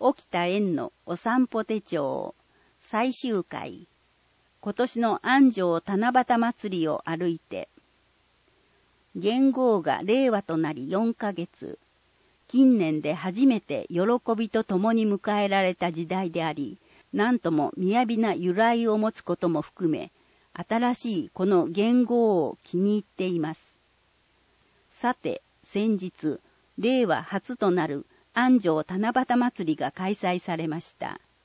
沖田園のお散歩手帳最終回。今年の安城七夕祭りを歩いて。元号が令和となり4ヶ月。近年で初めて喜びと共に迎えられた時代であり、なんとも雅な由来を持つことも含め、新しいこの元号を気に入っています。さて、先日、令和初となる安城七夕祭りが開催されました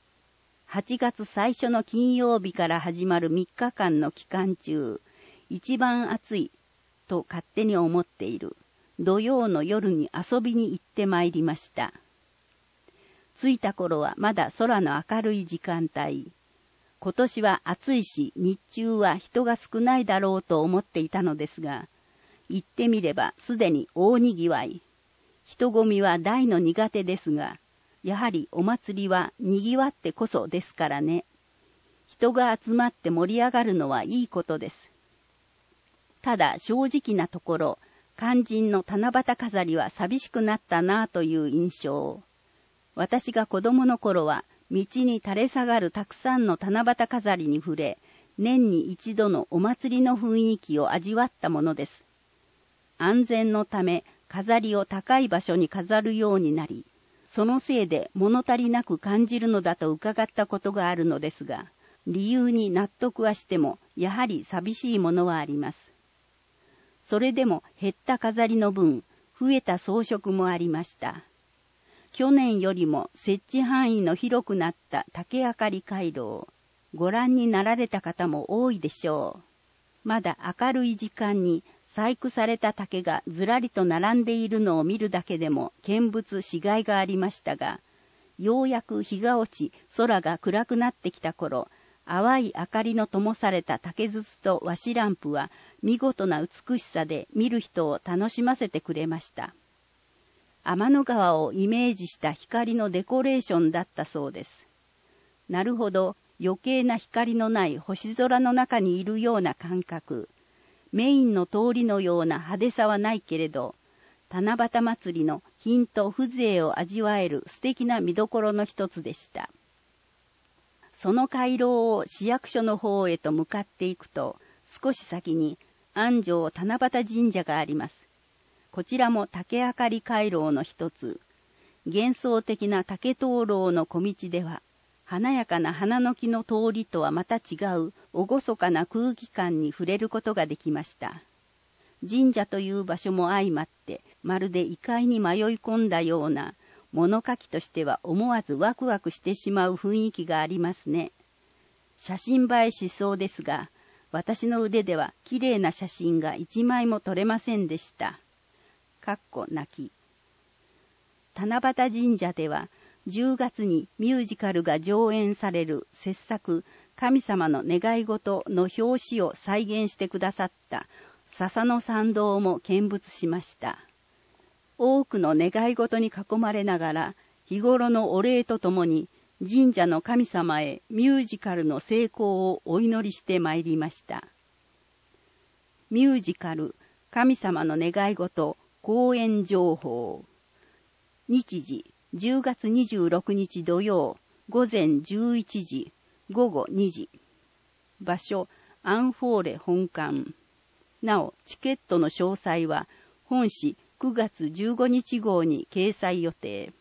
。8月最初の金曜日から始まる3日間の期間中、一番暑いと勝手に思っている土曜の夜に遊びに行ってまいりました。着いた頃はまだ空の明るい時間帯。今年は暑いし日中は人が少ないだろうと思っていたのですが、行ってみればすでに大にぎわい。人混みは大の苦手ですが、やはりお祭りはにぎわってこそですからね。人が集まって盛り上がるのはいいことです。ただ正直なところ、肝心の七夕飾りは寂しくなったなという印象。私が子供の頃は道に垂れ下がるたくさんの七夕飾りに触れ、年に一度のお祭りの雰囲気を味わったものです。安全のため飾りを高い場所に飾るようになり、そのせいで物足りなく感じるのだと伺ったことがあるのですが、理由に納得はしても、やはり寂しいものはあります。それでも減った飾りの分、増えた装飾もありました。去年よりも設置範囲の広くなった竹あかり回廊、ご覧になられた方も多いでしょう。まだ明るい時間に細工された竹がずらりと並んでいるのを見るだけでも見物しがいがありましたが、ようやく日が落ち空が暗くなってきた頃、淡い明かりの灯された竹筒と和紙ランプは見事な美しさで見る人を楽しませてくれました。天の川をイメージした光のデコレーションだったそうです。なるほど、余計な光のない星空の中にいるような感覚。メインの通りのような派手さはないけれど、七夕祭りの品と風情を味わえる素敵な見どころの一つでした。その回廊を市役所の方へと向かっていくと、少し先に安城七夕神社があります。こちらも竹あかり回廊の一つ。幻想的な竹灯籠の小道では、華やかな花の木の通りとはまた違う厳かな空気感に触れることができました。神社という場所も相まって、まるで異界に迷い込んだような、物書きとしては思わずワクワクしてしまう雰囲気がありますね。写真映えしそうですが、私の腕では綺麗な写真が一枚も撮れませんでした。泣き。七夕神社では10月にミュージカルが上演される傑作神様の願い事の表紙を再現してくださった笹の参道も見物しました。多くの願い事に囲まれながら日頃のお礼とともに神社の神様へミュージカルの成功をお祈りしてまいりました。ミュージカル神様の願い事公演情報。日時10月26日土曜午前11時午後2時。場所アンフォーレ本館。なおチケットの詳細は本誌9月15日号に掲載予定。